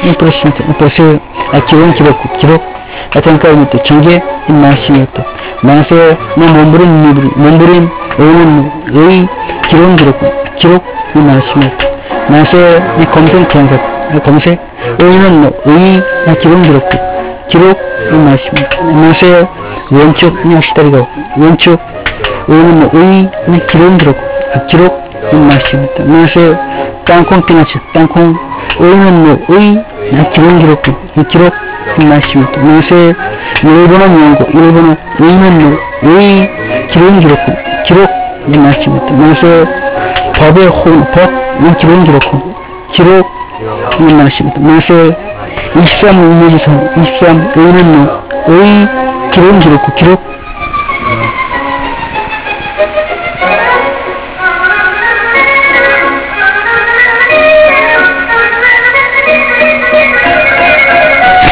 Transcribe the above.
보세요. 기록, 아탄카이부터 전개, 말씀이었다. 만세, 내 몸부림, 의는, 기록, 이 말씀이었다. 만세, 내 검색, 의는, 기록, 이 말씀이었다. 만세, 왼쪽, 의는, 기록, 이 말씀이었다. 만세, 땅콩, 의는, 기록, 이 말씀이었다. 만세, 일본어, 의는, 기록, 이 말씀이었다. 만세, 법의 기록, 이 말씀이었다. 만세, 23, 의는, 기록,